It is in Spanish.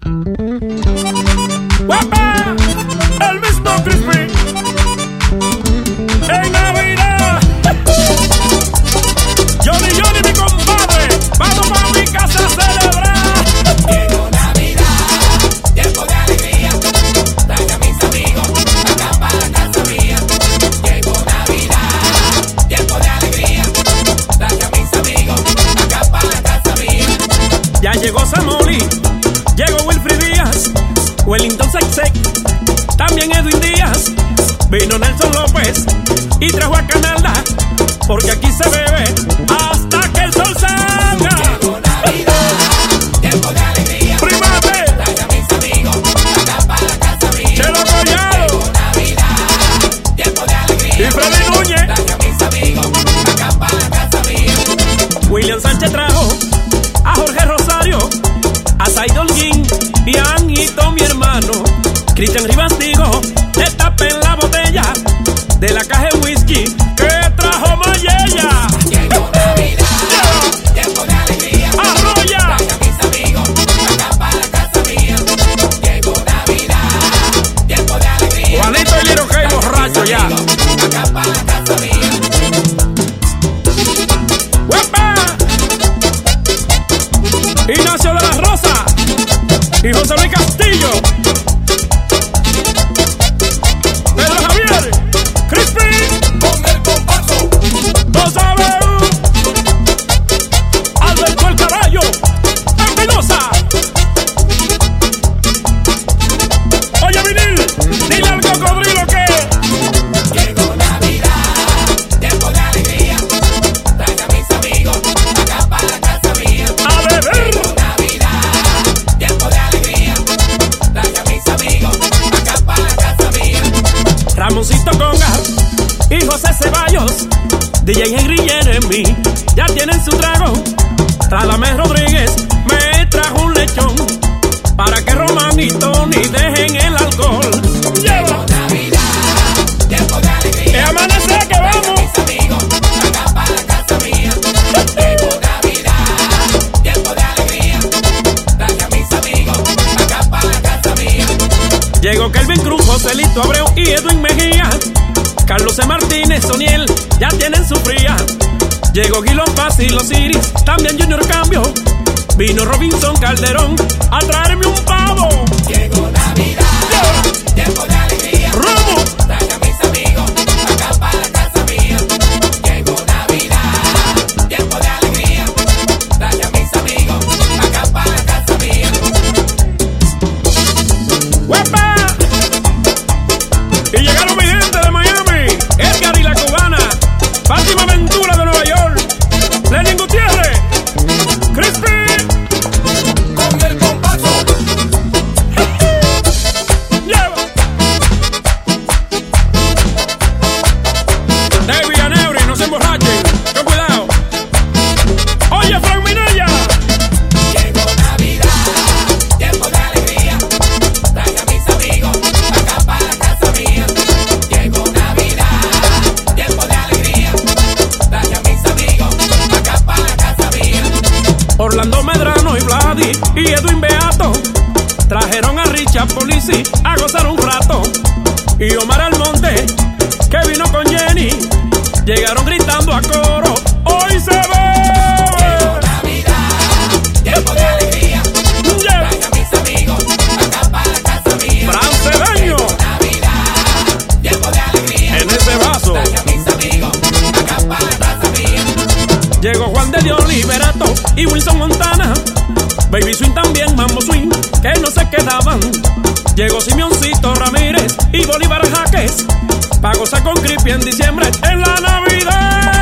¡Guapa! El mismo Crispy en Navidad. Johnny, mi compadre, vamos pa' mi casa a celebrar. Llegó Navidad, tiempo de alegría. Traiga a mis amigos acá para la casa mía. Llegó Navidad, tiempo de alegría. Traiga a mis amigos acá para la casa mía. Ya llegó Samoli, llegó Wilfrid Díaz, Wellington Sexek, también Edwin Díaz. Vino Nelson López y trajo a Canalda, porque aquí se bebe hasta que el sol salga. Llegó Navidad, tiempo de alegría. ¡Primate! Traiga a mis amigos acá para la casa mía. ¡Chelo Collado! Llegó Navidad, tiempo de alegría. ¡Y Freddy Núñez! Traiga a mis amigos acá para la casa mía. William Sánchez trajo a Jorge Rosario, a Said Holguín y a Anito, mi hermano. Cristian Rivas dijo, destapen la botella de la caja de whisky que trajo Mayella. Llegó Navidad, tiempo de alegría. ¡Arroya! Traiga a mis amigos acá para la casa mía. Llegó Navidad, tiempo de alegría. Juanito y Liro Kay borracho ya. Acá para la casa mía. ¡Huepa! Ignacio de la Rosa y José Luis Castillo. Pedro Javier, Crispy, Con el compacto. Rosabel, Alberto el Caballo, Espinosa. Oye, vinil, dile al cocodrilo que Llegó Navidad, tiempo de alegría. Traiga a mis amigos acá para la casa mía. a beber. Llegó Navidad, tiempo de alegría. Traiga a mis amigos acá para la casa mía. Ramoncito Conga y José Ceballos, DJ Henry Jeremy, ya tienen su trago. Radamés Rodríguez me trajo un lechón para que Román y Tony dejen el alcohol. Lleva, Navidad, tiempo de alegría. amanece que Traiga a vamos. mis amigos acá para la casa mía. Llegó Navidad, tiempo de alegría. Traiga a mis amigos acá para la casa mía. Llegó Kelvin Cruz, Joselito Abreu y Edwin Mejía. Carlos C. Martínez, Soniel, ya tienen su fría. Llegó Guilón Paz y los Iris, también Junior Cambio. Vino Robinson Calderón a traerme un pavo. Llegó Navidad, tiempo de alegría. ¡Romo! Traiga a mis amigos acá para la casa mía. Llegó Navidad, tiempo de alegría. Traiga a mis amigos acá para la casa mía. ¡Huepa! Y llegaron mi gente de Miami, Edgar y la cubana, Fátima Ventura de Nueva York, Lenin Gutiérrez, Crispy, Con el compacto. lleva. David y Aneuri, no se emborrachen, ten cuidado. Oye, Frank Minella, Llegó Navidad, tiempo de alegría. Traiga a mis amigos acá para la casa mía. Llegó Navidad, tiempo de alegría. Traiga a mis amigos acá para la casa mía. Orlando Medrano y Vladi y Edwin Beato trajeron a Richard Polisi a gozar un rato. Y Omar Almonte, que vino con Jenny, llegaron gritando a coro, hoy se Llegó ve. Navidad, tiempo de alegría. Traiga a mis amigos acá para la casa mía. Francedeño Llegó Navidad, tiempo de alegría. en ese vaso. Traiga a mis amigos acá para la casa mía. Llegó Juan de Dios Liberato y Wilson Montana, Baby Swing también, Mambo Swing, que no se quedaban. Llegó Simeoncito Ramírez y Bolívar Jaques, pa' gozar con Crispy en diciembre en la Navidad.